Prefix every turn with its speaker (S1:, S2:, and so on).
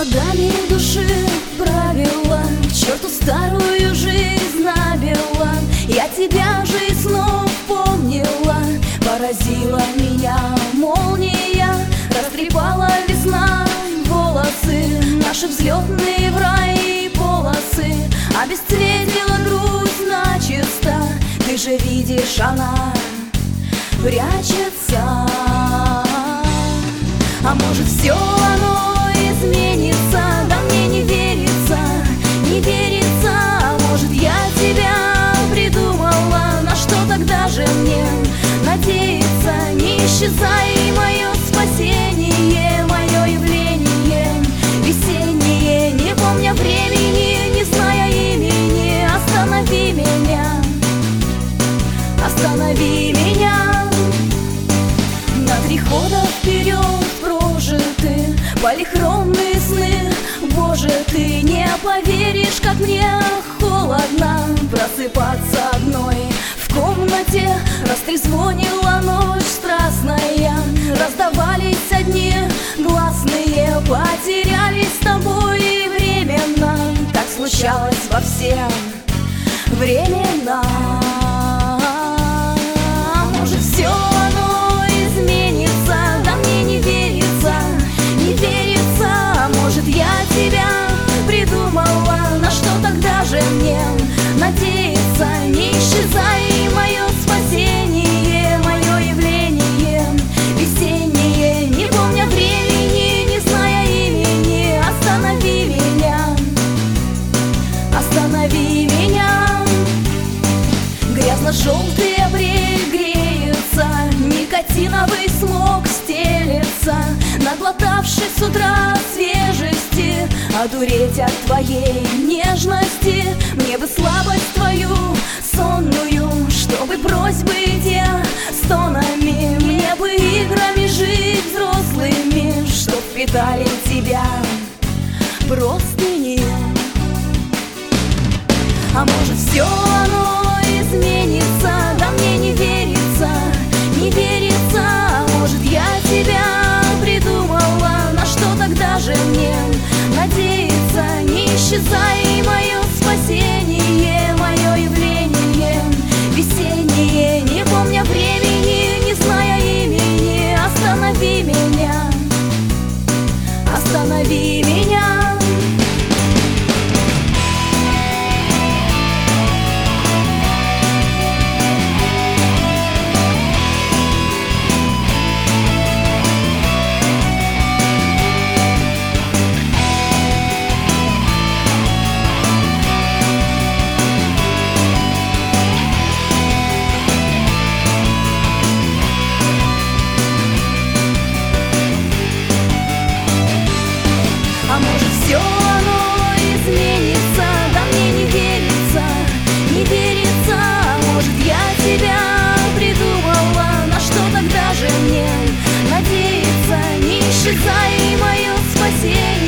S1: Водами души правила, к черту старую жизнь набила. Я тебя же и снова помнила. Поразила меня молния, растрепала весна волосы, наши взлетные в рай полосы, обесцветила грудь начисто. Ты же видишь, она прячется. А может, все оно изменится? Да мне не верится, не верится. А может, я тебя придумала? На что тогда же мне надеяться? Не исчезай, мое спасение, мое явление весеннее. Не помня времени, не зная имени, останови меня, останови меня. На 3 хода вперед прожиты полихромные сны. Боже, ты не поверишь, как мне холодно просыпаться одной в комнате. Растрезвонила ночь страстная, раздавались одни гласные. Потерялись с тобой временно, так случалось во все времена. Может, все оно изменится? Да мне не верится, не верится. А может, я тебя придумала? На что тогда же мне надеяться? Не исчезай, мое спасение, мое явление весеннее. Не помня времени, не зная имени, останови меня, останови меня. Грязно-желтый апрель греется, никотиновый смог стелется, наглотавшись с утра свежести. Одуреть от твоей нежности, мне бы слабость твою сонную, чтобы просьбы те стонами, мне бы играми жить взрослыми, чтоб питали тебя простыни. А может, все оно изменится? Да мне не верится, не верится. А может, я тебя придумала? На что тогда же мне надеяться? Не исчезай, мое спасение, мое явление весеннее. Не помня времени, не зная имени, останови меня, останови меня. А может, все оно изменится? Да мне не верится, не верится. А может, я тебя придумала? На что тогда же мне надеяться? Не исчезай, мое спасение.